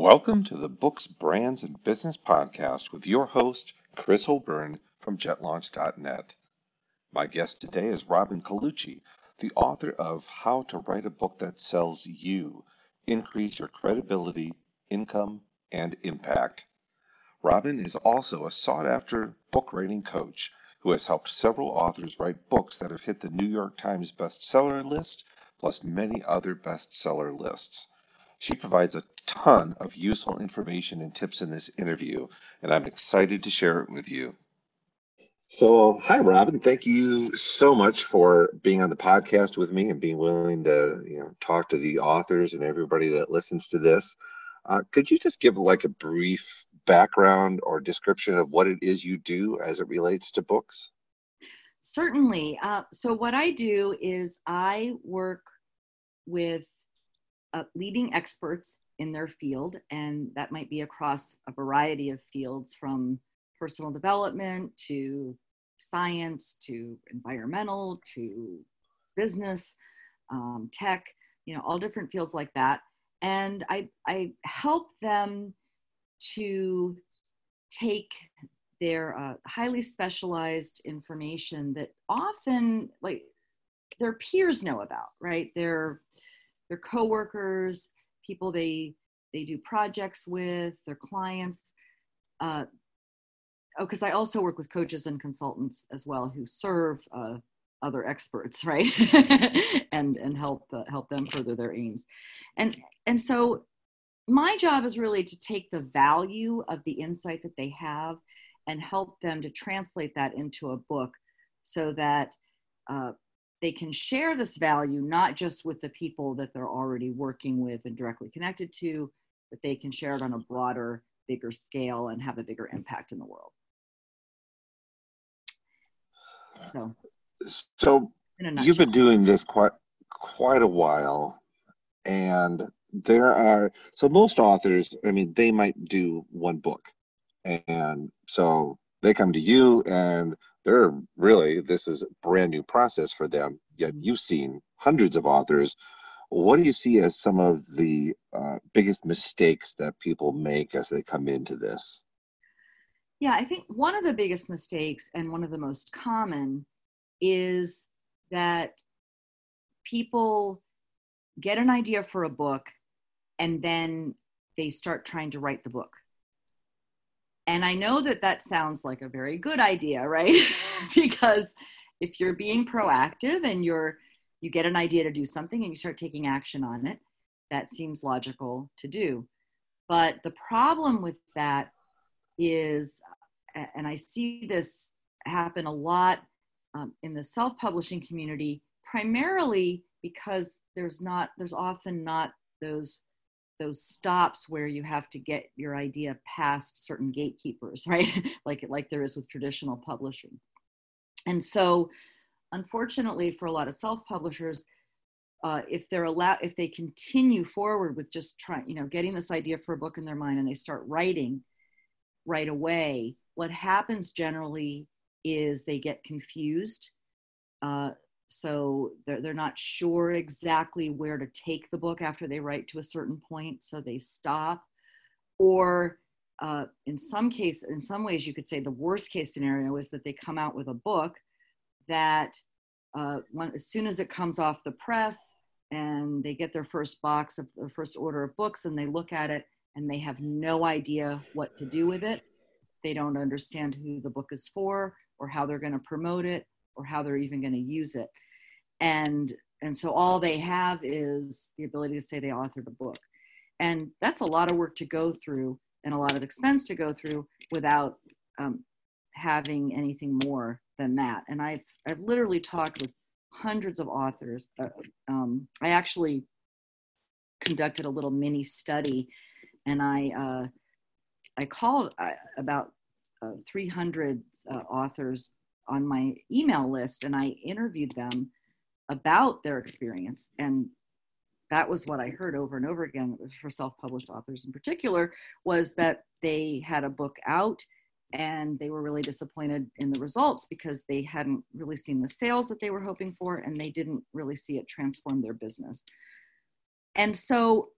Welcome to the Books, Brands, and Business Podcast with your host, Chris Holburn from JetLaunch.net. My guest today is Robin Colucci, the author of How to Write a Book That Sells You, Increase Your Credibility, Income, and Impact. Robin is also a sought-after book writing coach who has helped several authors write books that have hit the New York Times bestseller list, plus many other bestseller lists. She provides a ton of useful information and tips in this interview, and I'm excited to share it with you. So, hi, Robin. Thank you so much for being on the podcast with me and being willing to, talk to the authors and everybody that listens to this. Could you just give like a brief background or description of what it is you do as it relates to books? Certainly. So what I do is I work with leading experts in their field, and that might be across a variety of fields from personal development to science to environmental to business, tech, all different fields like that. And I help them to take their highly specialized information that often like their peers know about, right? Their coworkers, people they do projects with, their clients. Because I also work with coaches and consultants as well who serve other experts, right? and help them further their aims. And so my job is really to take the value of the insight that they have and help them to translate that into a book so that they can share this value, not just with the people that they're already working with and directly connected to, but they can share it on a broader, bigger scale and have a bigger impact in the world. So you've been doing this quite a while, and so most authors, they might do one book, and so they come to you and this is a brand new process for them, yet you've seen hundreds of authors. What do you see as some of the biggest mistakes that people make as they come into this? Yeah, I think one of the biggest mistakes and one of the most common is that people get an idea for a book and then they start trying to write the book. And I know that sounds like a very good idea, right? Because if you're being proactive and you get an idea to do something and you start taking action on it, that seems logical to do. But the problem with that is, and I see this happen a lot in the self-publishing community, primarily because there's often not those stops where you have to get your idea past certain gatekeepers, right? like there is with traditional publishing. And so, unfortunately, for a lot of self-publishers, if they continue forward with just getting this idea for a book in their mind and they start writing right away, what happens generally is they get confused. So they're not sure exactly where to take the book after they write to a certain point, so they stop. Or in some ways, you could say the worst case scenario is that they come out with a book that as soon as it comes off the press and they get their first order of books and they look at it and they have no idea what to do with it. They don't understand who the book is for or how they're going to promote it or how they're even going to use it. And so all they have is the ability to say they authored a book. And that's a lot of work to go through and a lot of expense to go through without having anything more than that. And I've literally talked with hundreds of authors. I actually conducted a little mini study, and I called about 300 authors on my email list, and I interviewed them about their experience. And that was what I heard over and over again for self-published authors in particular, was that they had a book out and they were really disappointed in the results because they hadn't really seen the sales that they were hoping for, and they didn't really see it transform their business. And so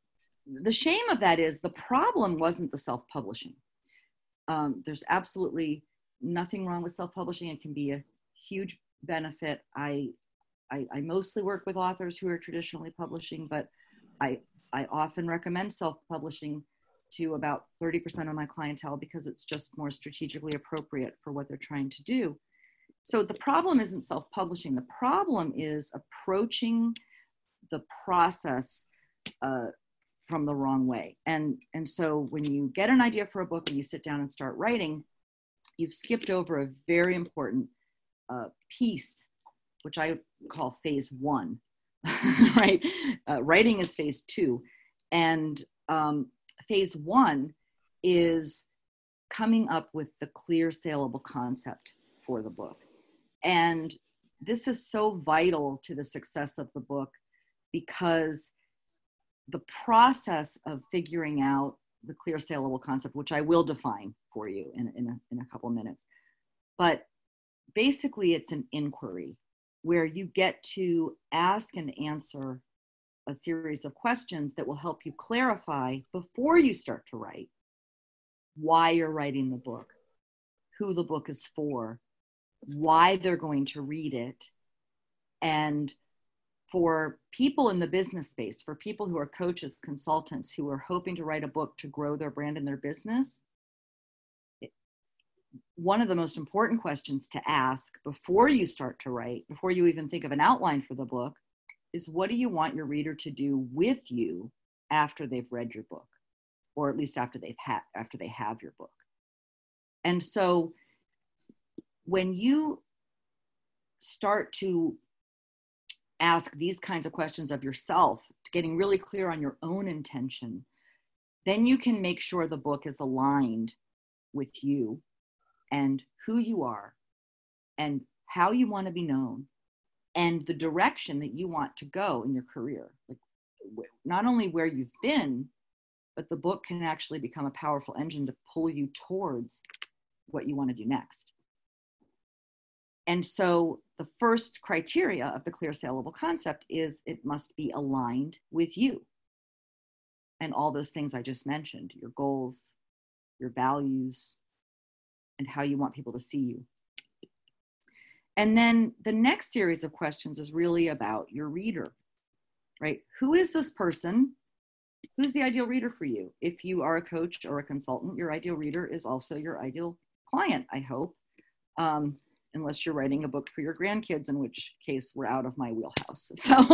the shame of that is the problem wasn't the self-publishing. There's absolutely nothing wrong with self-publishing. It can be a huge benefit. I mostly work with authors who are traditionally publishing, but I often recommend self-publishing to about 30% of my clientele because it's just more strategically appropriate for what they're trying to do. So the problem isn't self-publishing. The problem is approaching the process from the wrong way. And so when you get an idea for a book and you sit down and start writing, you've skipped over a very important piece, which I call phase one, right? Writing is phase two. And phase one is coming up with the clear, saleable concept for the book. And this is so vital to the success of the book because the process of figuring out the clear, saleable concept, which I will define for you in a couple of minutes, but basically it's an inquiry where you get to ask and answer a series of questions that will help you clarify before you start to write why you're writing the book, who the book is for, why they're going to read it. And for people in the business space, for people who are coaches, consultants, who are hoping to write a book to grow their brand and their business, one of the most important questions to ask before you start to write, before you even think of an outline for the book, is what do you want your reader to do with you after they've read your book, or at least after they have your book. And so when you start to ask these kinds of questions of yourself, getting really clear on your own intention, then you can make sure the book is aligned with you and who you are and how you want to be known and the direction that you want to go in your career. Like, not only where you've been, but the book can actually become a powerful engine to pull you towards what you want to do next. And so the first criteria of the clear, saleable concept is it must be aligned with you and all those things I just mentioned, your goals, your values, and how you want people to see you. And then the next series of questions is really about your reader, right? Who is this person? Who's the ideal reader for you? If you are a coach or a consultant, your ideal reader is also your ideal client, I hope. Unless you're writing a book for your grandkids, in which case we're out of my wheelhouse.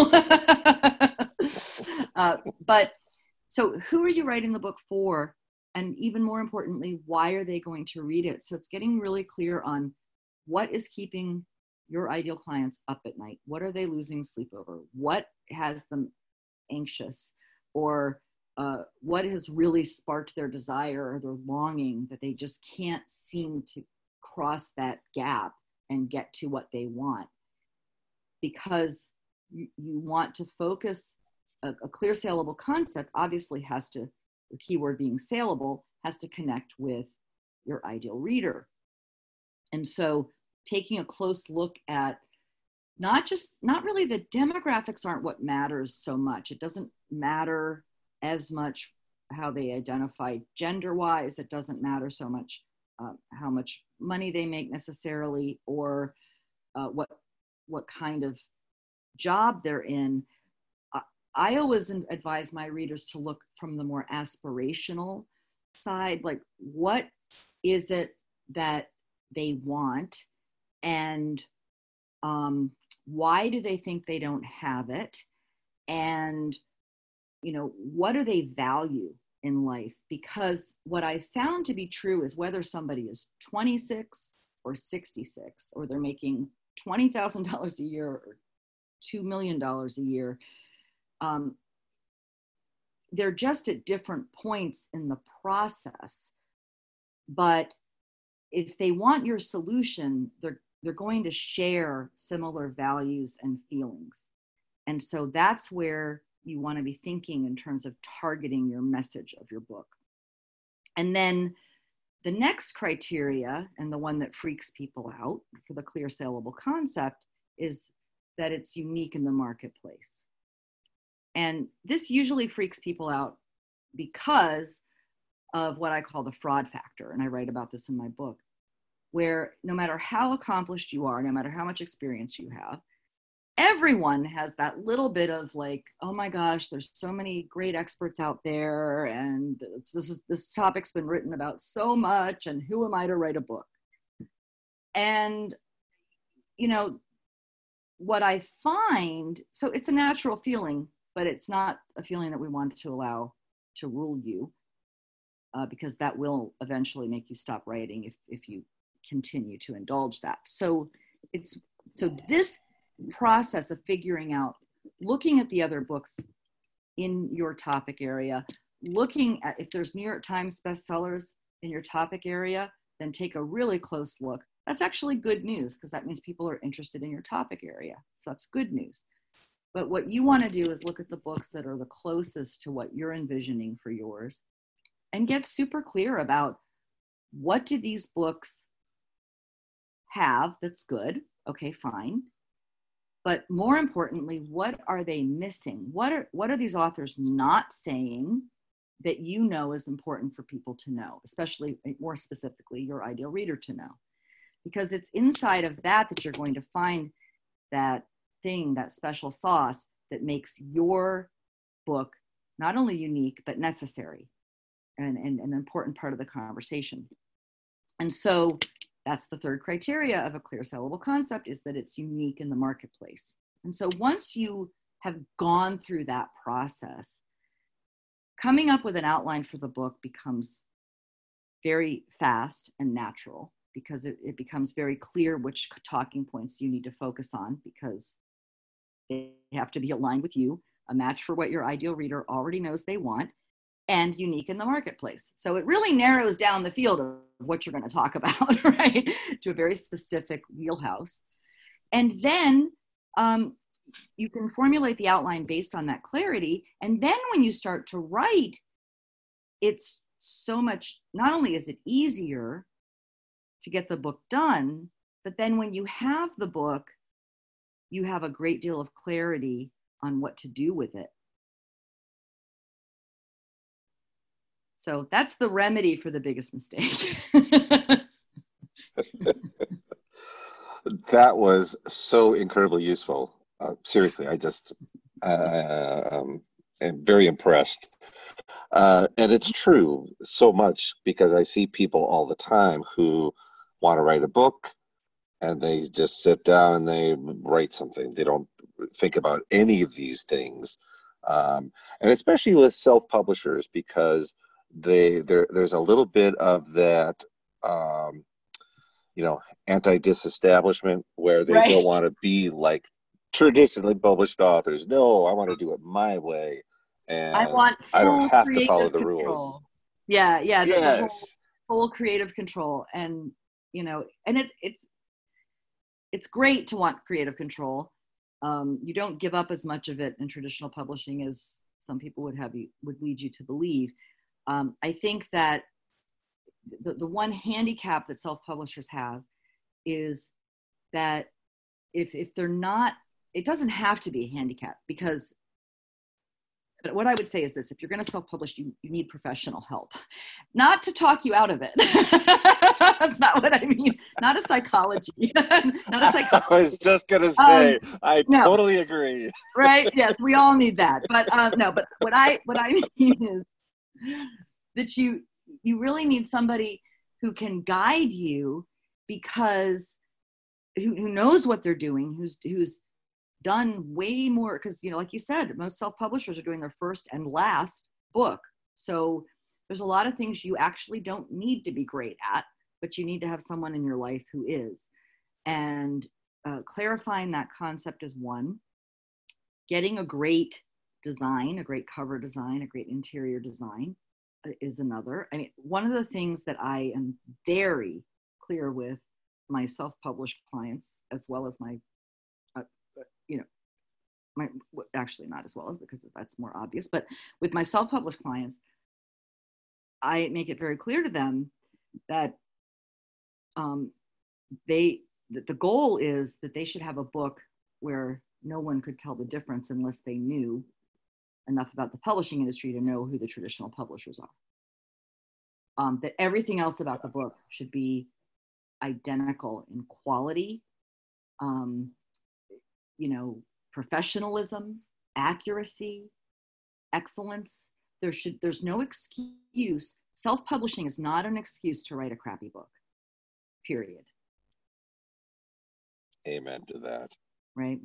So who are you writing the book for? And even more importantly, why are they going to read it? So it's getting really clear on what is keeping your ideal clients up at night. What are they losing sleep over? What has them anxious? Or what has really sparked their desire or their longing that they just can't seem to cross that gap and get to what they want? Because you want to focus, a clear, saleable concept obviously has to, the keyword being saleable, has to connect with your ideal reader. And so taking a close look at not really the demographics aren't what matters so much. It doesn't matter as much how they identify gender-wise. It doesn't matter so much how much money they make necessarily, or what kind of job they're in. I always advise my readers to look from the more aspirational side, like what is it that they want, and why do they think they don't have it, and what do they value in life? Because what I found to be true is whether somebody is 26 or 66, or they're making $20,000 a year or $2 million a year, they're just at different points in the process. But if they want your solution, they're going to share similar values and feelings. And so that's where you want to be thinking in terms of targeting your message of your book. And then the next criteria, and the one that freaks people out for the clear, saleable concept, is that it's unique in the marketplace. And this usually freaks people out because of what I call the fraud factor. And I write about this in my book, where no matter how accomplished you are, no matter how much experience you have, everyone has that little bit of like, oh my gosh, there's so many great experts out there, and this topic's been written about so much, and who am I to write a book? And, you know, what I find, so it's a natural feeling, but it's not a feeling that we want to allow to rule you, because that will eventually make you stop writing if you continue to indulge that. So this process of figuring out, looking at the other books in your topic area, looking at if there's New York Times bestsellers in your topic area, then take a really close look. That's actually good news, because that means people are interested in your topic area. So that's good news. But what you want to do is look at the books that are the closest to what you're envisioning for yours, and get super clear about, what do these books have that's good? Okay, fine. But more importantly, what are they missing? What are these authors not saying that you know is important for people to know, especially, more specifically, your ideal reader to know? Because it's inside of that you're going to find that thing, that special sauce that makes your book not only unique, but necessary and an important part of the conversation. And so that's the third criteria of a clear sellable concept, is that it's unique in the marketplace. And so once you have gone through that process, coming up with an outline for the book becomes very fast and natural, because it becomes very clear which talking points you need to focus on, because they have to be aligned with you, a match for what your ideal reader already knows they want, and unique in the marketplace. So it really narrows down the field of what you're going to talk about, right, to a very specific wheelhouse. And then you can formulate the outline based on that clarity. And then when you start to write, it's so much, not only is it easier to get the book done, but then when you have the book, you have a great deal of clarity on what to do with it. So that's the remedy for the biggest mistake. That was so incredibly useful. Seriously, I just am very impressed. And it's true so much, because I see people all the time who want to write a book, and they just sit down and they write something. They don't think about any of these things. And especially with self-publishers, because there's a little bit of that, anti-disestablishment, where they don't want to be like traditionally published authors. No, I want to do it my way, and I want I don't full have to follow the creative control. rules. Yeah, Yes. the whole creative control. And and it's great to want creative control. You don't give up as much of it in traditional publishing as some people would lead you to believe. I think that the one handicap that self-publishers have is that if they're not, it doesn't have to be a handicap, because, but what I would say is this: if you're going to self-publish, you need professional help, not to talk you out of it. That's not what I mean. Not a psychology. Not a psychology. I was just going to say, I totally agree. Right? Yes, we all need that. But no, but what I mean is that you really need somebody who can guide you, because who knows what they're doing, who's done way more, because like you said, most self-publishers are doing their first and last book. So there's a lot of things you actually don't need to be great at, but you need to have someone in your life who is. And clarifying that concept is one. Getting a great design, a great cover design, a great interior design is another. I mean, one of the things that I am very clear with my self-published clients, as well as my actually not as well as, because that's more obvious, but with my self-published clients, I make it very clear to them that the goal is that they should have a book where no one could tell the difference unless they knew enough about the publishing industry to know who the traditional publishers are. That everything else about the book should be identical in quality, professionalism, accuracy, excellence. There's no excuse. Self-publishing is not an excuse to write a crappy book, period. Amen to that. Right.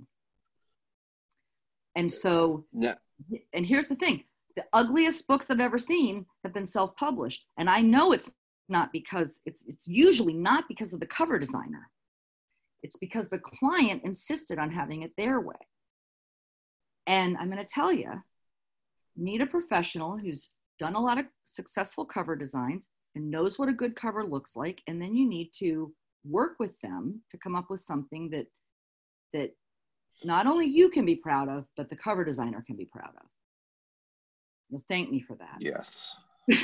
And so, yeah. And here's the thing, the ugliest books I've ever seen have been self-published. And I know it's not because, it's usually not because of the cover designer. It's because the client insisted on having it their way. And I'm going to tell you, need a professional who's done a lot of successful cover designs and knows what a good cover looks like. And then you need to work with them to come up with something that not only you can be proud of, but the cover designer can be proud of. You'll thank me for that. Yes.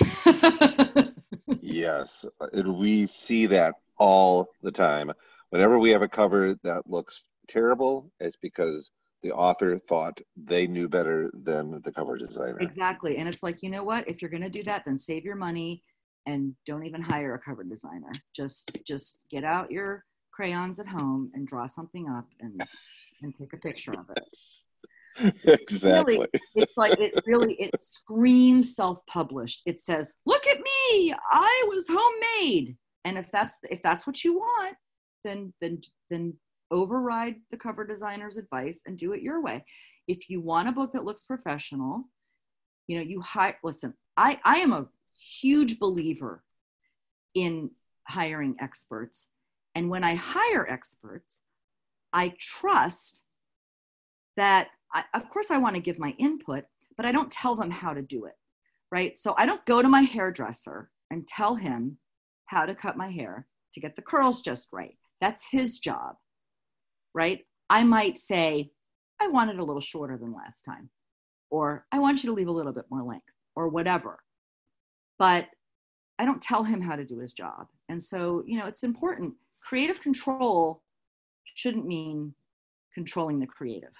Yes. And we see that all the time. Whenever we have a cover that looks terrible, it's because the author thought they knew better than the cover designer. Exactly. And it's like, you know what? If you're going to do that, then save your money and don't even hire a cover designer. Just get out your crayons at home and draw something up and take a picture of it. Exactly. It screams self-published. It says, look at me, I was homemade. And if that's what you want, then override the cover designer's advice and do it your way. If you want a book that looks professional, listen, I am a huge believer in hiring experts. And when I hire experts, I trust that, of course I want to give my input, but I don't tell them how to do it, right? So I don't go to my hairdresser and tell him how to cut my hair to get the curls just right. That's his job, right? I might say, I want it a little shorter than last time, or I want you to leave a little bit more length, or whatever. But I don't tell him how to do his job. And so, it's important. Creative control shouldn't mean controlling the creative.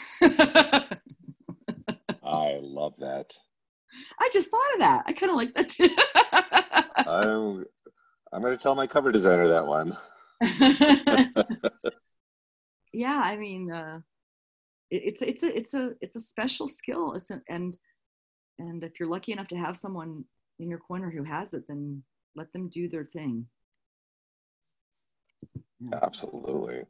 I love that. I just thought of that. I kind of like that too. I'm going to tell my cover designer that one. Yeah, I mean, it's a special skill. And if you're lucky enough to have someone in your corner who has it, then let them do their thing. Yeah. Absolutely.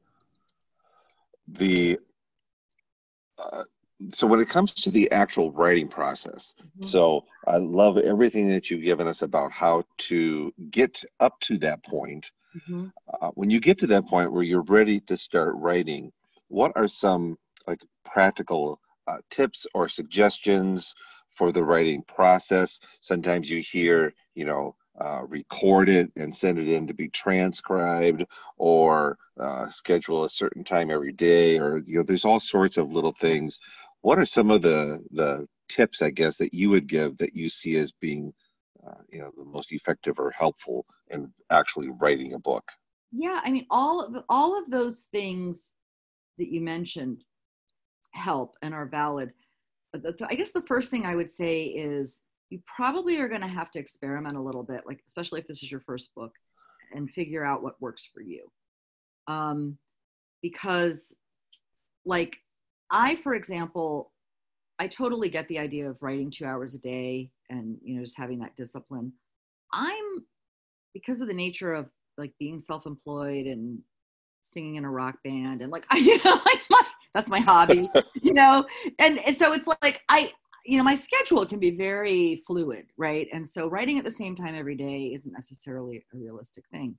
So when it comes to the actual writing process, so I love everything that you've given us about how to get up to that point. When you get to that point where you're ready to start writing, what are some practical tips or suggestions for the writing process? Sometimes you hear, record it and send it in to be transcribed, or schedule a certain time every day, or there's all sorts of little things. What are some of the tips, I guess, that you would give that you see as being the most effective or helpful in actually writing a book? Yeah, I mean, all of those things that you mentioned help and are valid. I guess the first thing I would say is you probably are going to have to experiment a little bit, especially if this is your first book, and figure out what works for you. Because for example, I totally get the idea of writing 2 hours a day and, just having that discipline. Because of the nature of being self-employed and singing in a rock band and that's my hobby, and so it's my schedule can be very fluid, right? And so writing at the same time every day isn't necessarily a realistic thing.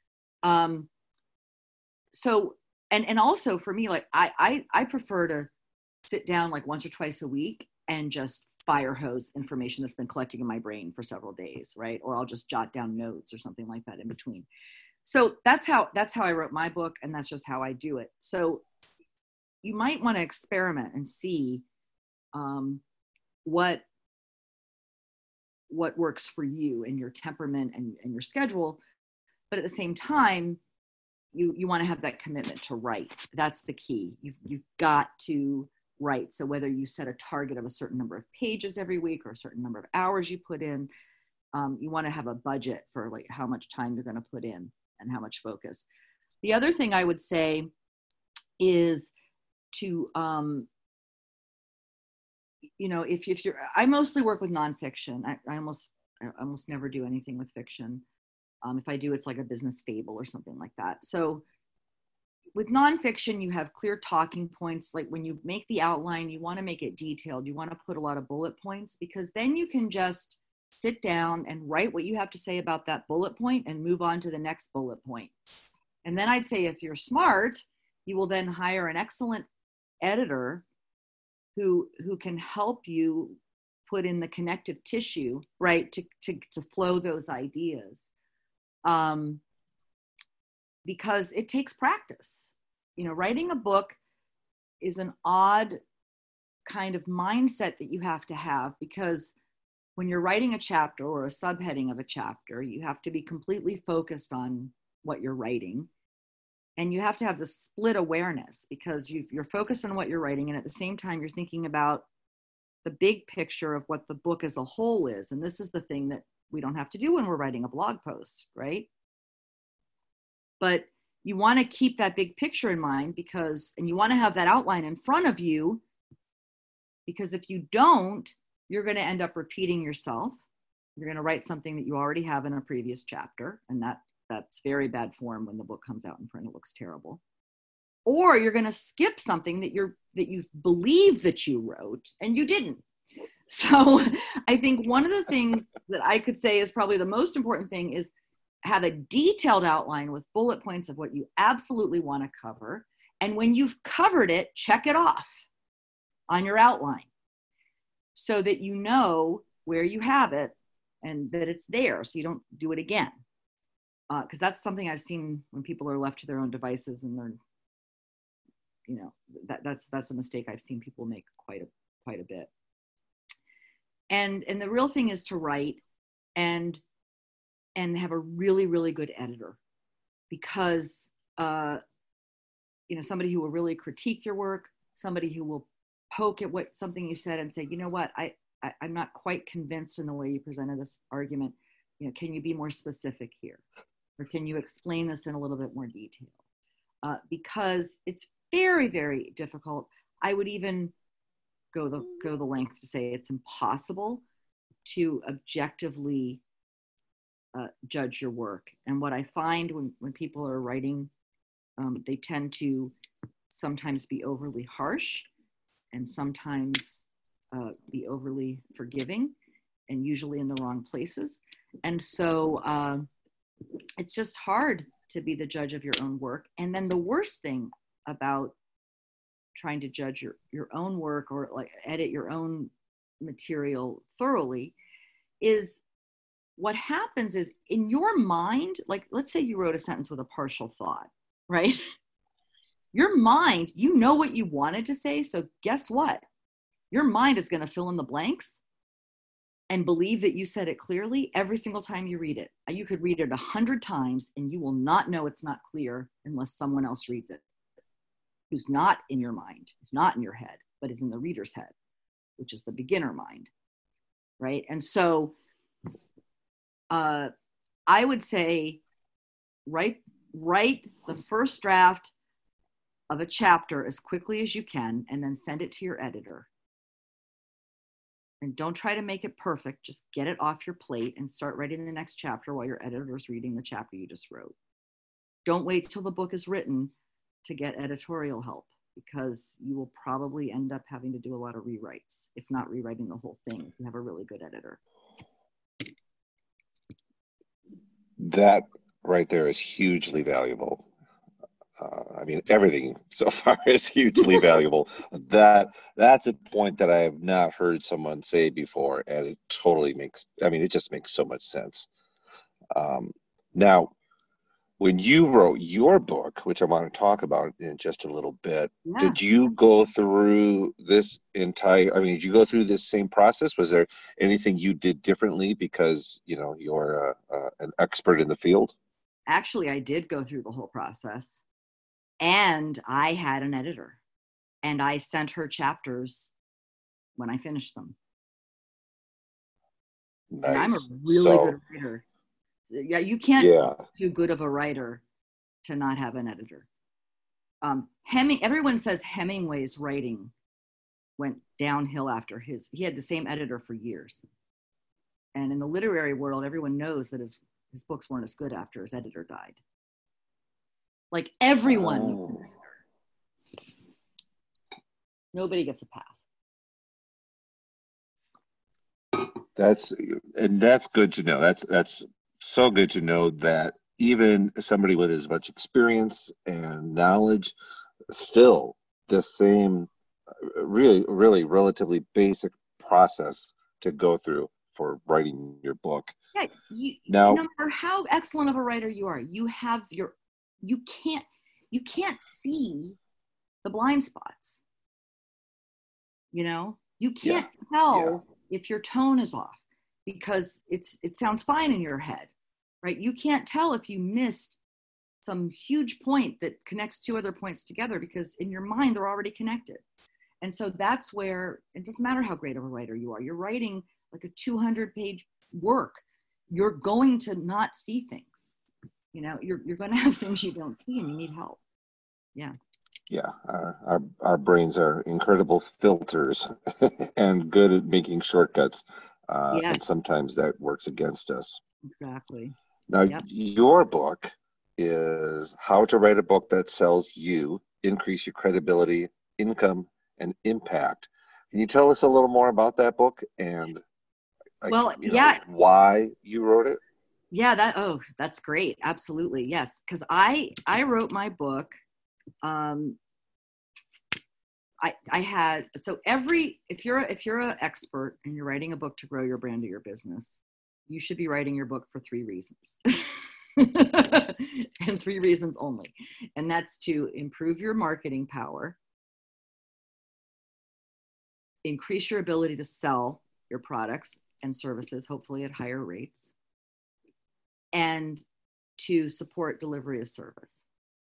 So, and also for me, I prefer to sit down once or twice a week and just fire hose information that's been collecting in my brain for several days, right? Or I'll just jot down notes or something like that in between. So that's how I wrote my book, and that's just how I do it. So you might want to experiment and see what works for you and your temperament and your schedule. But at the same time, you want to have that commitment to write. That's the key. You've got to write. So whether you set a target of a certain number of pages every week or a certain number of hours you put in, you want to have a budget for like how much time you're going to put in and how much focus. The other thing I would say is to, if you're, I mostly work with nonfiction. I almost never do anything with fiction. If I do, it's like a business fable or something like that. So with nonfiction, you have clear talking points. Like when you make the outline, you want to make it detailed. You want to put a lot of bullet points, because then you can just sit down and write what you have to say about that bullet point and move on to the next bullet point. And then I'd say if you're smart, you will then hire an excellent editor who can help you put in the connective tissue, right, to flow those ideas. Because it takes practice. Writing a book is an odd kind of mindset that you have to have, because when you're writing a chapter or a subheading of a chapter, you have to be completely focused on what you're writing. And you have to have the split awareness, because you're focused on what you're writing, and at the same time, you're thinking about the big picture of what the book as a whole is. And this is the thing that we don't have to do when we're writing a blog post, right? But you want to keep that big picture in mind, and you want to have that outline in front of you, because if you don't, you're going to end up repeating yourself. You're going to write something that you already have in a previous chapter, and that's very bad form. When the book comes out in print, it looks terrible. Or you're going to skip something that you believe that you wrote and you didn't. So I think one of the things that I could say is probably the most important thing is have a detailed outline with bullet points of what you absolutely want to cover. And when you've covered it, check it off on your outline so that you know where you have it and that it's there, so you don't do it again. Because that's something I've seen when people are left to their own devices, and they're, that's a mistake I've seen people make quite a bit. And the real thing is to write and have a really, really good editor, because somebody who will really critique your work, somebody who will poke at something you said and say, you know what, I'm not quite convinced in the way you presented this argument. Can you be more specific here? Or can you explain this in a little bit more detail? Because it's very, very difficult. I would even go the length to say it's impossible to objectively judge your work. And what I find when people are writing, they tend to sometimes be overly harsh and sometimes be overly forgiving, and usually in the wrong places. And so it's just hard to be the judge of your own work. And then the worst thing about trying to judge your own work or like edit your own material thoroughly is what happens is in your mind, like let's say you wrote a sentence with a partial thought, right? Your mind, you know what you wanted to say. So guess what? Your mind is going to fill in the blanks and believe that you said it clearly every single time you read it. You could read it 100 times and you will not know it's not clear unless someone else reads it, who's not in your mind, who's not in your head, but is in the reader's head, which is the beginner mind, right? And so I would say write the first draft of a chapter as quickly as you can and then send it to your editor. And don't try to make it perfect. Just get it off your plate and start writing the next chapter while your editor is reading the chapter you just wrote. Don't wait till the book is written to get editorial help, because you will probably end up having to do a lot of rewrites, if not rewriting the whole thing, if you have a really good editor. That right there is hugely valuable. Everything so far is hugely valuable. That's a point that I have not heard someone say before, and it totally makes, it just makes so much sense. Now, when you wrote your book, which I want to talk about in just a little bit, did you go through this did you go through this same process? Was there anything you did differently because, you're an expert in the field? Actually, I did go through the whole process. And I had an editor. And I sent her chapters when I finished them. Nice. And I'm a really good writer. Yeah, you can't be too good of a writer to not have an editor. Everyone says Hemingway's writing went downhill after he had the same editor for years. And in the literary world, everyone knows that his books weren't as good after his editor died. Like everyone. Oh. Nobody gets a pass. That's good to know. That's so good to know that even somebody with as much experience and knowledge, still the same really relatively basic process to go through for writing your book. Yeah, now, no matter how excellent of a writer you are, you can't see the blind spots. You can't tell if your tone is off because it sounds fine in your head, right? You can't tell if you missed some huge point that connects two other points together because in your mind they're already connected. And so that's where it doesn't matter how great of a writer you are. You're writing like a 200-page work. You're going to not see things. You're going to have things you don't see and you need help. Yeah. Yeah, our brains are incredible filters and good at making shortcuts. Yes. And sometimes that works against us. Exactly. Now, your book is How to Write a Book That Sells You, Increase Your Credibility, Income, and Impact. Can you tell us a little more about that book and why you wrote it? Yeah, that's great. Absolutely. Yes. Because I wrote my book. If you're an expert and you're writing a book to grow your brand or your business, you should be writing your book for 3 reasons. And 3 reasons only. And that's to improve your marketing power, increase your ability to sell your products and services, hopefully at higher rates, and to support delivery of service.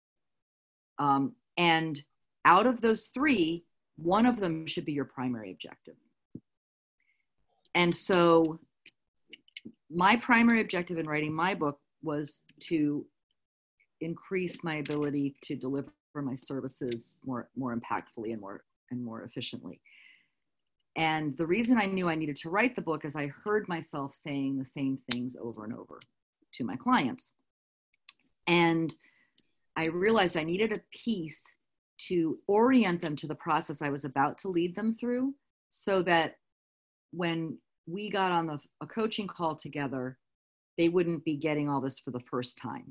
And out of those 3, one of them should be your primary objective. And so my primary objective in writing my book was to increase my ability to deliver my services more impactfully and more efficiently. And the reason I knew I needed to write the book is I heard myself saying the same things over and over to my clients. And I realized I needed a piece to orient them to the process I was about to lead them through so that when we got on a coaching call together, they wouldn't be getting all this for the first time.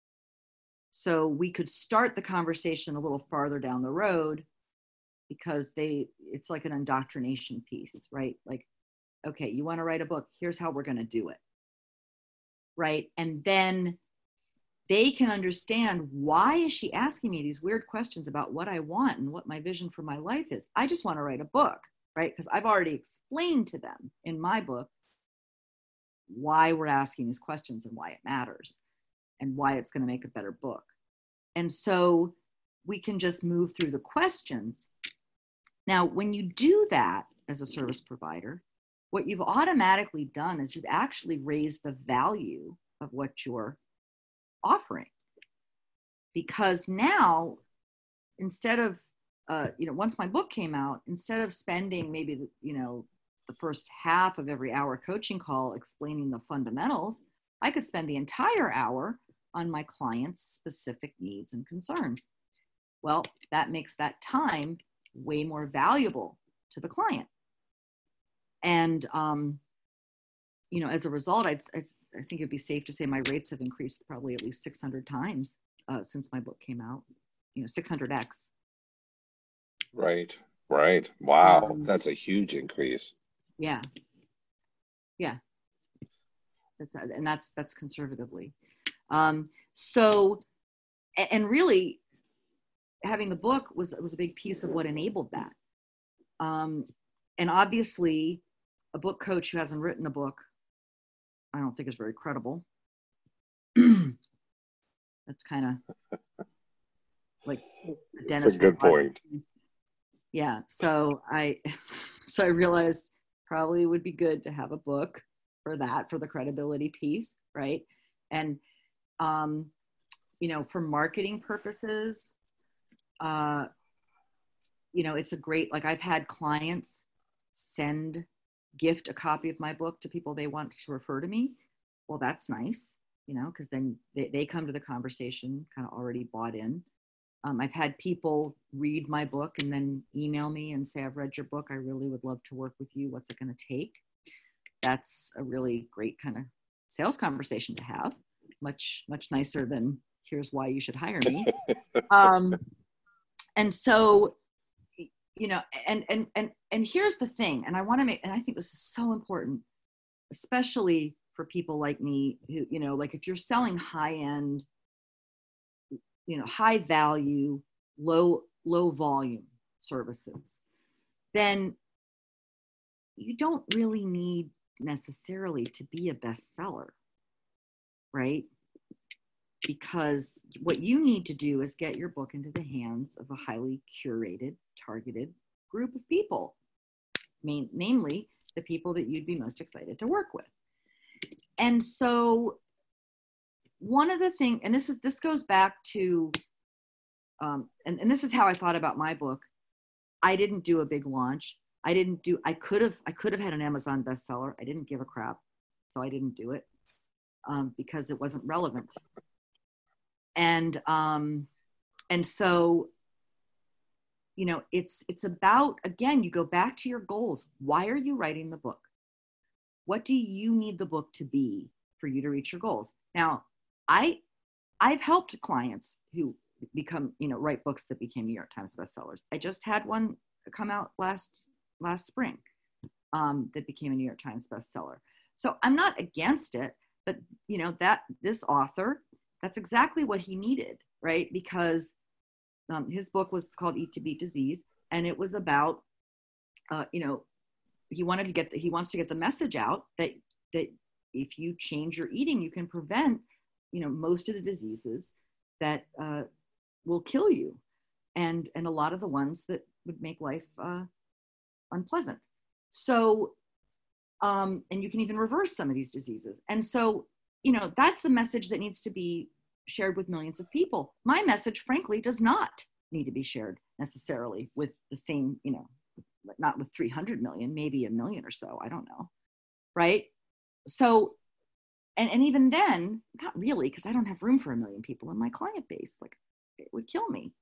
So we could start the conversation a little farther down the road because it's like an indoctrination piece, right? Like, okay, you want to write a book, here's how we're going to do it. Right? And then they can understand, why is she asking me these weird questions about what I want and what my vision for my life is? I just want to write a book, right? Because I've already explained to them in my book why we're asking these questions and why it matters and why it's going to make a better book. And so we can just move through the questions. Now, when you do that as a service provider, what you've automatically done is you've actually raised the value of what you're offering. Because now, instead of, once my book came out, instead of spending maybe, the first half of every hour coaching call explaining the fundamentals, I could spend the entire hour on my client's specific needs and concerns. Well, that makes that time way more valuable to the client. And, as a result, I think it'd be safe to say my rates have increased probably at least 600 times since my book came out, 600x. Right. Wow. That's a huge increase. Yeah. That's conservatively. So, and really having the book was a big piece of what enabled that. And obviously a book coach who hasn't written a book, I don't think is very credible. That's kind of like a dentist. That's a good point. Yeah. So I realized probably would be good to have a book for that, for the credibility piece. Right. And, for marketing purposes, it's a great, like I've had clients gift a copy of my book to people they want to refer to me. Well, that's nice, because then they come to the conversation kind of already bought in. I've had people read my book and then email me and say, I've read your book. I really would love to work with you. What's it going to take? That's a really great kind of sales conversation to have. Much, much nicer than here's why you should hire me. And so, and here's the thing, and I think this is so important, especially for people like me who, like if you're selling high end, high value, low volume services, then you don't really need necessarily to be a bestseller, right? Because what you need to do is get your book into the hands of a highly curated, targeted group of people, namely the people that you'd be most excited to work with. And so one of the things, and this goes back to, and this is how I thought about my book. I didn't do a big launch. I could have had an Amazon bestseller. I didn't give a crap. So I didn't do it because it wasn't relevant. And so, it's about, again, you go back to your goals. Why are you writing the book? What do you need the book to be for you to reach your goals? Now, I've helped clients who become, write books that became New York Times bestsellers. I just had one come out last spring that became a New York Times bestseller. So I'm not against it, but that this author, that's exactly what he needed, right? Because his book was called Eat to Beat Disease, and it was about, he wants to get the message out that if you change your eating, you can prevent, most of the diseases that will kill you, and a lot of the ones that would make life unpleasant. So, and you can even reverse some of these diseases. And so, that's the message that needs to be shared with millions of people. My message, frankly, does not need to be shared necessarily with the same, not with 300 million, maybe a million or so. I don't know. Right. So, and even then, not really, because I don't have room for a million people in my client base. Like, it would kill me.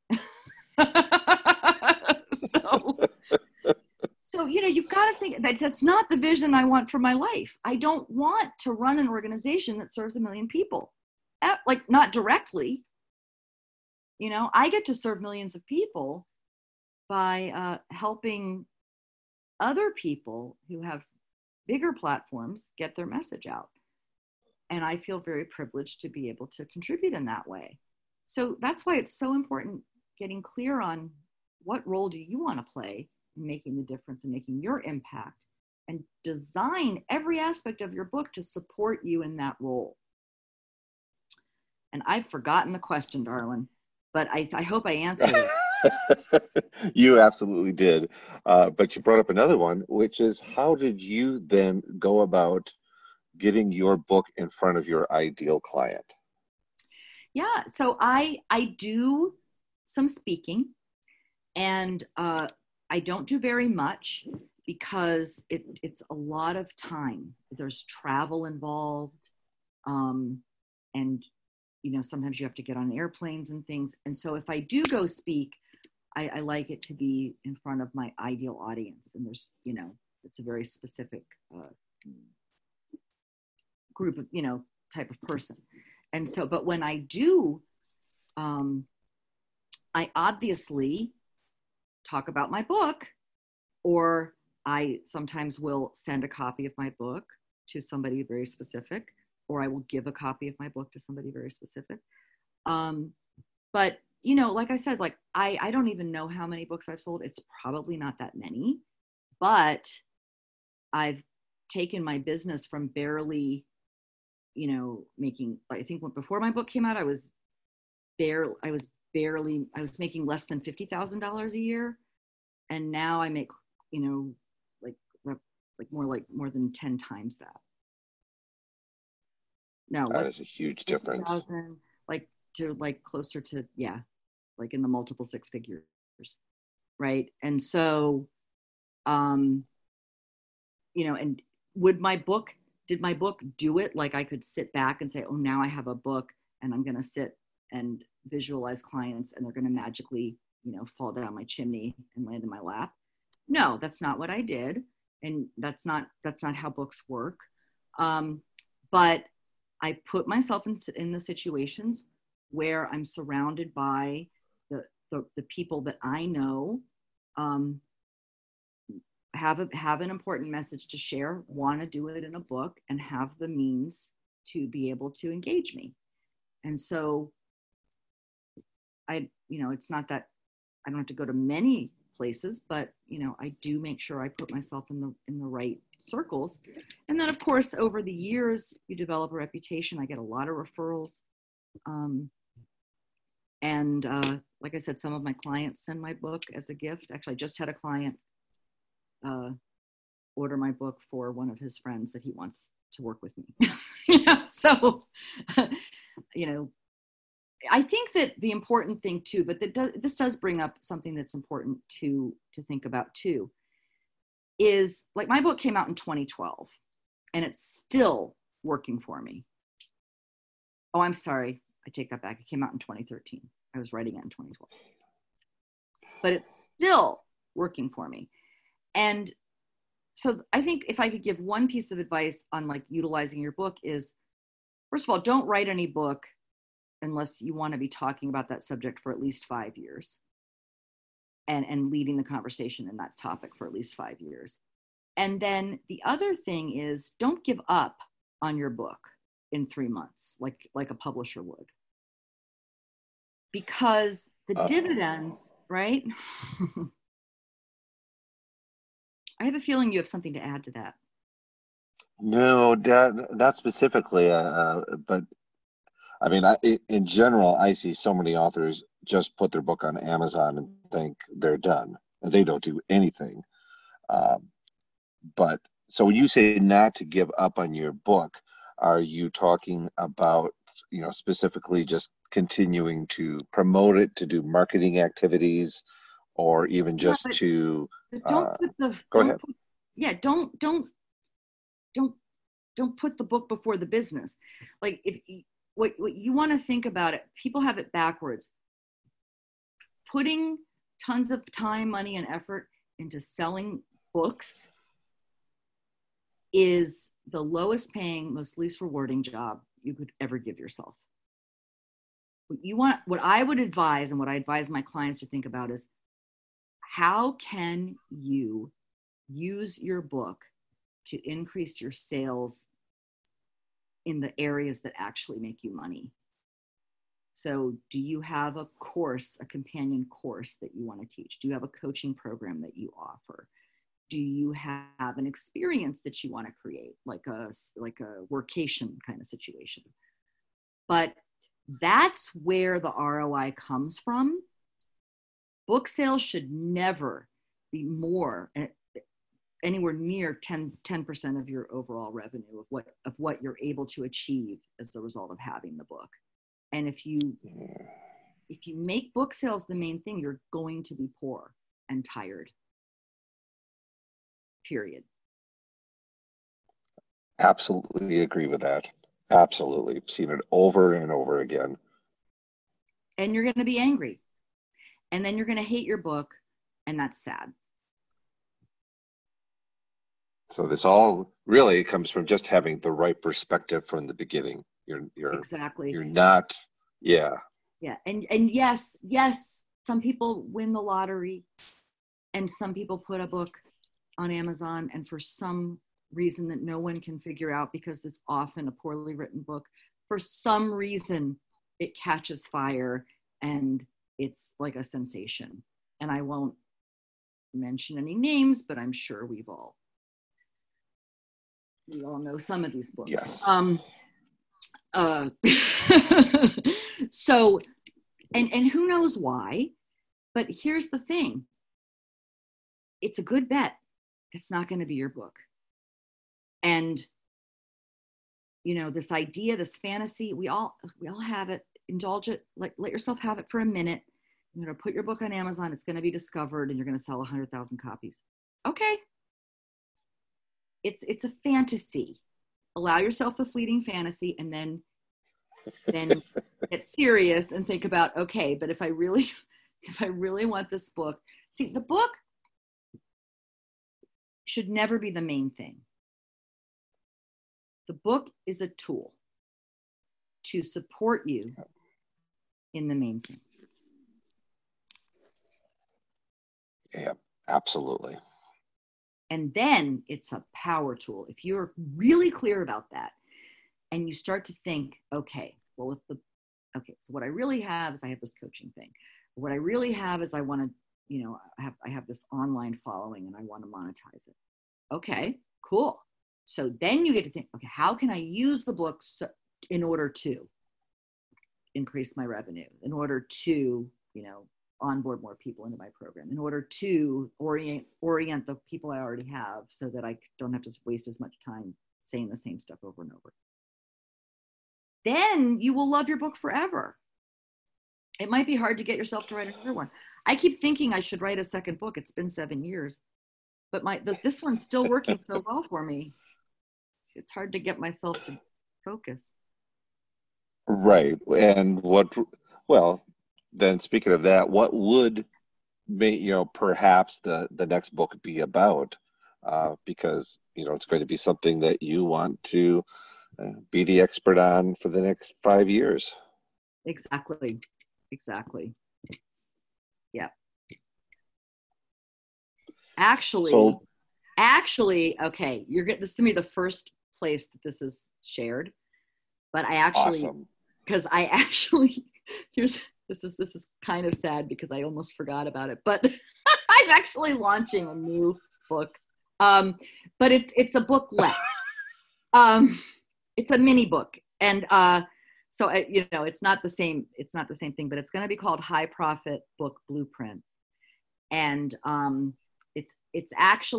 So, you've got to think that's not the vision I want for my life. I don't want to run an organization that serves a million people, like not directly. I get to serve millions of people by helping other people who have bigger platforms get their message out. And I feel very privileged to be able to contribute in that way. So that's why it's so important getting clear on what role do you want to play in making the difference and making your impact, and design every aspect of your book to support you in that role. And I've forgotten the question, darling, but I hope I answered it. You absolutely did. But you brought up another one, which is, how did you then go about getting your book in front of your ideal client? Yeah, so I do some speaking, and I don't do very much because it's a lot of time. There's travel involved, and sometimes you have to get on airplanes and things. And so if I do go speak, I like it to be in front of my ideal audience. And there's, it's a very specific group of, type of person. And so, but when I do, I obviously talk about my book, or I sometimes will send a copy of my book to somebody very specific, or I will give a copy of my book to somebody very specific. But, like I said, like I don't even know how many books I've sold. It's probably not that many, but I've taken my business from barely, making, I think before my book came out, I was making less than $50,000 a year. And now I make, you know, more than 10 times that. No, That is a huge difference. Like to like closer to, yeah, like in the multiple six figures. Right. And so, you know, and did my book do it? Like I could sit back and say, oh, now I have a book and I'm going to sit and visualize clients and they're going to magically, you know, fall down my chimney and land in my lap. No, that's not what I did. And that's not how books work. But I put myself in the situations where I'm surrounded by the people that I know, have an important message to share, want to do it in a book, and have the means to be able to engage me. And so it's not that I don't have to go to many places, but, you know, I do make sure I put myself in the right circles. And then of course, over the years, you develop a reputation. I get a lot of referrals. Like I said, some of my clients send my book as a gift. Actually, I just had a client order my book for one of his friends that he wants to work with me. So, you know, I think that the important thing too, but this does bring up something that's important to think about too, is like my book came out in 2012 and it's still working for me. Oh, I'm sorry. I take that back. It came out in 2013. I was writing it in 2012. But it's still working for me. And so I think if I could give one piece of advice on like utilizing your book is, first of all, don't write any book unless you want to be talking about that subject for at least 5 years and leading the conversation in that topic for at least 5 years. And then the other thing is, don't give up on your book in 3 months, like a publisher would. Because the dividends, right? I have a feeling you have something to add to that. No, not specifically, but I mean, in general, I see so many authors just put their book on Amazon and think they're done, and they don't do anything. But so when you say not to give up on your book, are you talking about, you know, specifically just continuing to promote it, to do marketing activities, or even just to don't put the go ahead. Don't put the book before the business. Like if what you want to think about it, people have it backwards. Putting tons of time, money, and effort into selling books is the lowest paying, most least rewarding job you could ever give yourself. What I would advise and what I advise my clients to think about is, how can you use your book to increase your sales in the areas that actually make you money? So do you have a companion course that you want to teach? Do you have a coaching program that you offer? Do you have an experience that you want to create, like a workation kind of situation? But that's where the ROI comes from. Book sales should never be anywhere near 10% of your overall revenue of what you're able to achieve as a result of having the book. And if you make book sales the main thing, you're going to be poor and tired. Period. Absolutely agree with that. Absolutely. I've seen it over and over again. And you're going to be angry. And then you're going to hate your book, and that's sad. So this all really comes from just having the right perspective from the beginning. You're exactly. You're not, yeah. Yeah, and yes, some people win the lottery, and some people put a book on Amazon, and for some reason that no one can figure out, because it's often a poorly written book, for some reason it catches fire and it's like a sensation. And I won't mention any names, but I'm sure we all know some of these books. Yes. So, and who knows why, but here's the thing. it's a good bet that's not going to be your book. And, you know, this idea, this fantasy, we all have it. Indulge it. Let yourself have it for a minute. You're going to put your book on Amazon. It's going to be discovered and you're going to sell 100,000 copies. Okay. It's a fantasy. Allow yourself the fleeting fantasy, and then get serious and think about, okay, but if I really want this book, see, the book should never be the main thing. The book is a tool to support you in the main thing. Yeah, absolutely. And then it's a power tool. If you're really clear about that and you start to think, okay, well, so what I really have is I have this coaching thing. What I really have is I want to, you know, I have this online following and I want to monetize it. Okay, cool. So then you get to think, okay, how can I use the book in order to increase my revenue, in order to, you know, onboard more people into my program, in order to orient the people I already have so that I don't have to waste as much time saying the same stuff over and over. Then you will love your book forever. It might be hard to get yourself to write another one. I keep thinking I should write a second book. It's been 7 years, but this one's still working so well for me. It's hard to get myself to focus. Right. And then speaking of that, what would make, you know, perhaps the next book be about? Because, you know, it's going to be something that you want to be the expert on for the next 5 years. Exactly. Yeah. Actually, okay, this is gonna be the first place that this is shared, but Awesome. Because this is kind of sad because I almost forgot about it, but I'm actually launching a new book. But it's a booklet. It's a mini book, and so you know, it's not the same thing, but it's going to be called High Profit Book Blueprint, and it's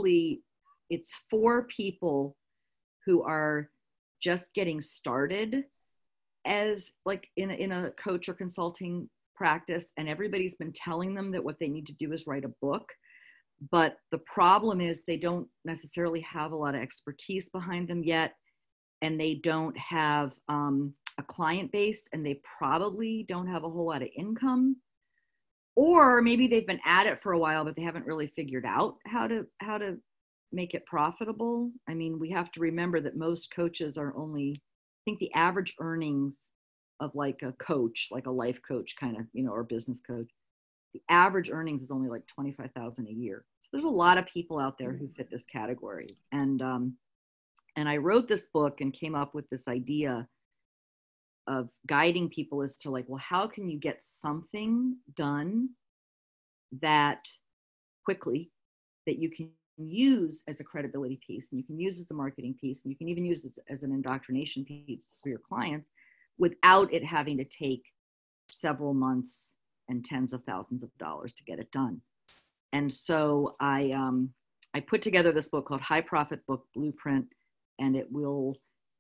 for people who are just getting started as like in a coach or consulting practice, and everybody's been telling them that what they need to do is write a book, but the problem is they don't necessarily have a lot of expertise behind them yet, and they don't have a client base, and they probably don't have a whole lot of income, or maybe they've been at it for a while but they haven't really figured out how to make it profitable. I mean, we have to remember that most coaches are only, I think the average earnings of like a coach, like a life coach kind of, you know, or business coach, the average earnings is only like $25,000 a year. So there's a lot of people out there who fit this category. And I wrote this book and came up with this idea of guiding people as to like, well, how can you get something done that quickly that you can use as a credibility piece, and you can use as a marketing piece, and you can even use it as an indoctrination piece for your clients without it having to take several months and tens of thousands of dollars to get it done. And so I put together this book called High Profit Book Blueprint, and it will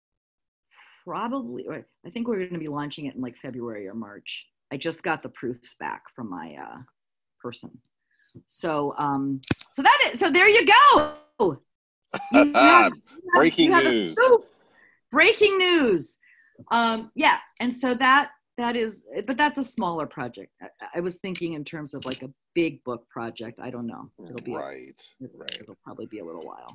probably, I think we're going to be launching it in like February or March. I just got the proofs back from my person. So so there you go. Breaking news. Breaking news. Yeah, and so that is, but that's a smaller project. I was thinking in terms of like a big book project. I don't know. It'll be right. It'll probably be a little while.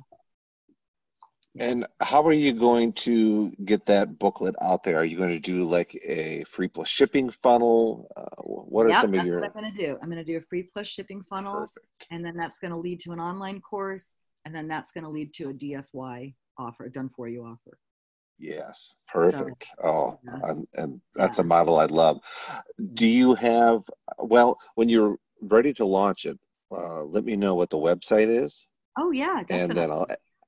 And how are you going to get that booklet out there? Are you going to do like a free plus shipping funnel? What are some of your? That's what I'm going to do. I'm going to do a free plus shipping funnel. Perfect. And then that's going to lead to an online course. And then that's going to lead to a DFY offer, a done for you offer. Yes. Perfect. So, and that's a model I'd love. Do you have, well, when you're ready to launch it, let me know what the website is. Oh yeah, definitely. And then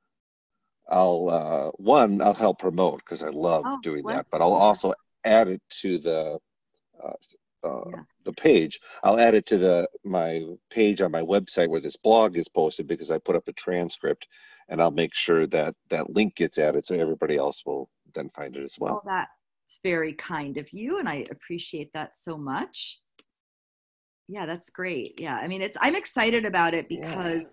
I'll help promote because I love doing that, but I'll also add it to the Yeah. the page. I'll add it to my page on my website where this blog is posted, because I put up a transcript, and I'll make sure that that link gets added so everybody else will then find it as Well, well. that's very kind of you, and I appreciate that so much. Yeah, that's great. Yeah, I mean, I'm excited about it Yeah. because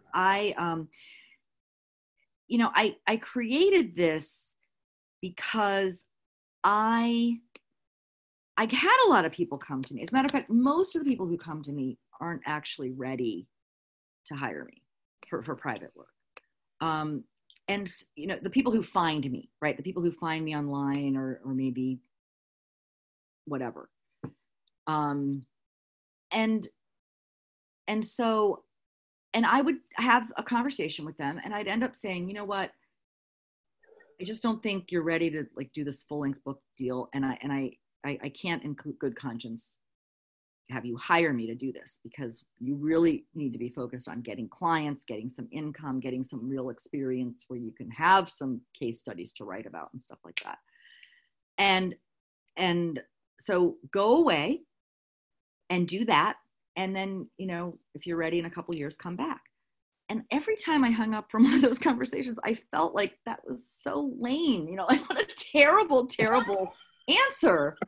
I created this because I I had a lot of people come to me. As a matter of fact, most of the people who come to me aren't actually ready to hire me for private work. Um, and the people who find me, right? The people who find me online or maybe whatever. Um, and and so and I would have a conversation with them, and I'd end up saying, you know what, I just don't think you're ready to like do this full length book deal, and I can't in good conscience have you hire me to do this, because you really need to be focused on getting clients, getting some income, getting some real experience where you can have some case studies to write about and stuff like that. And so go away and do that, and then if you're ready in a couple of years, come back. And every time I hung up from one of those conversations, I felt like that was so lame. Like, what a terrible, terrible answer.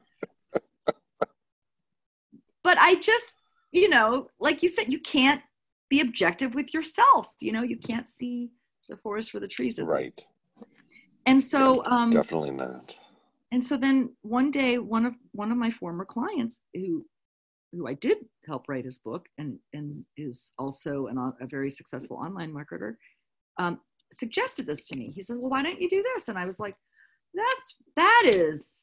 But I just, like you said, you can't be objective with yourself. You can't see the forest for the trees. Right. And so, definitely not. And so then one day, one of my former clients who I did help write his book and is also a very successful online marketer, suggested this to me. He said, well, why don't you do this? And I was like, that is,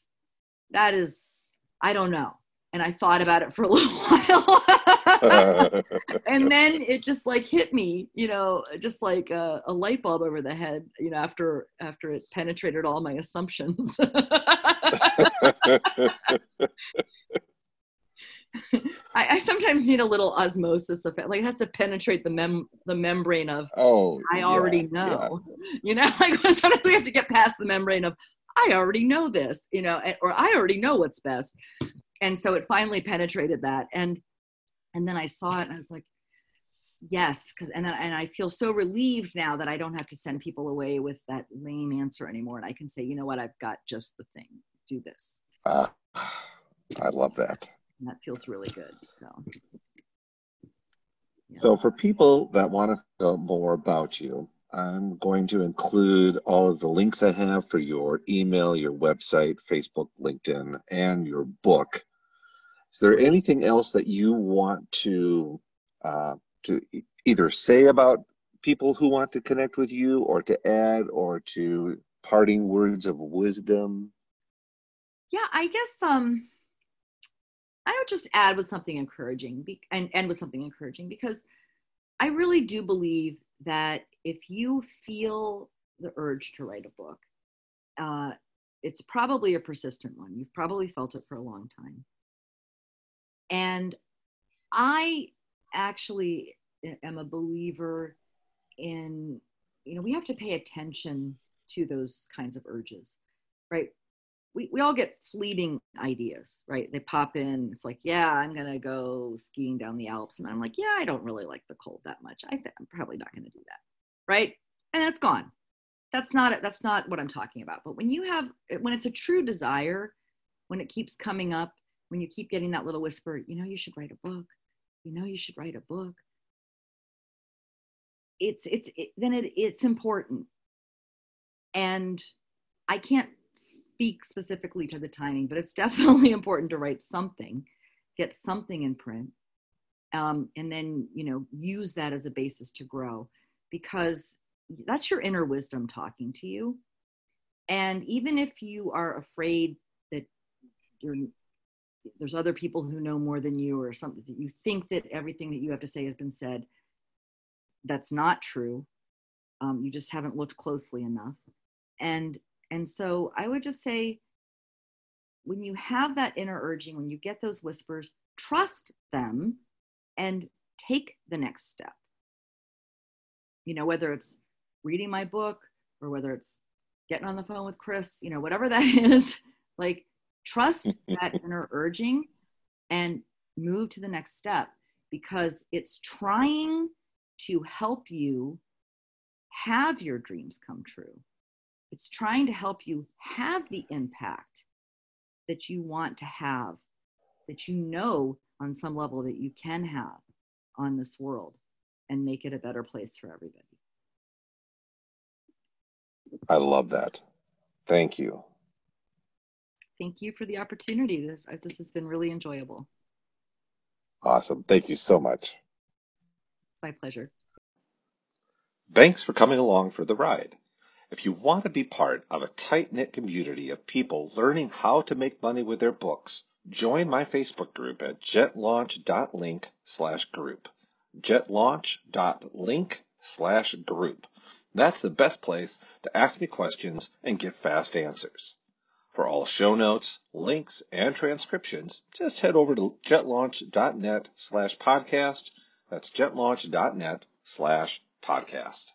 I don't know. And I thought about it for a little while. And then it just like hit me, just like a light bulb over the head, after it penetrated all my assumptions. I sometimes need a little osmosis effect. Like, it has to penetrate the membrane of, I already know. Like sometimes we have to get past the membrane of, I already know this, or I already know what's best. And so it finally penetrated that. And then I saw it and I was like, yes. And I feel so relieved now that I don't have to send people away with that lame answer anymore. And I can say, you know what, I've got just the thing. Do this. I love that. And that feels really good. So. Yeah. So for people that want to know more about you, I'm going to include all of the links I have for your email, your website, Facebook, LinkedIn, and your book. Is there anything else that you want to either say about people who want to connect with you, or to add, or to parting words of wisdom? Yeah, I guess I would just add with something encouraging and end with something encouraging, because I really do believe that if you feel the urge to write a book, it's probably a persistent one. You've probably felt it for a long time. And I actually am a believer in, we have to pay attention to those kinds of urges, right? We all get fleeting ideas, right? They pop in. It's like, yeah, I'm going to go skiing down the Alps. And I'm like, yeah, I don't really like the cold that much. I'm probably not going to do that. Right. And it's gone. That's not what I'm talking about. But when it's a true desire, when it keeps coming up, when you keep getting that little whisper, you should write a book, you should write a book. It's important. And I can't speak specifically to the timing, but it's definitely important to write something, get something in print, and then use that as a basis to grow, because that's your inner wisdom talking to you. And even if you are afraid that there's other people who know more than you, or something that you think that everything that you have to say has been said, that's not true. You just haven't looked closely enough. And so I would just say, when you have that inner urging, when you get those whispers, trust them and take the next step. Whether it's reading my book, or whether it's getting on the phone with Chris, whatever that is, like, trust that inner urging, and move to the next step, because it's trying to help you have your dreams come true. It's trying to help you have the impact that you want to have, that you know on some level that you can have on this world, and make it a better place for everybody. I love that. Thank you. Thank you for the opportunity. This has been really enjoyable. Awesome. Thank you so much. It's my pleasure. Thanks for coming along for the ride. If you want to be part of a tight-knit community of people learning how to make money with their books, join my Facebook group at jetlaunch.link/group. jetlaunch.link/group. That's the best place to ask me questions and get fast answers. For all show notes, links, and transcriptions, just head over to jetlaunch.net/podcast. That's jetlaunch.net/podcast.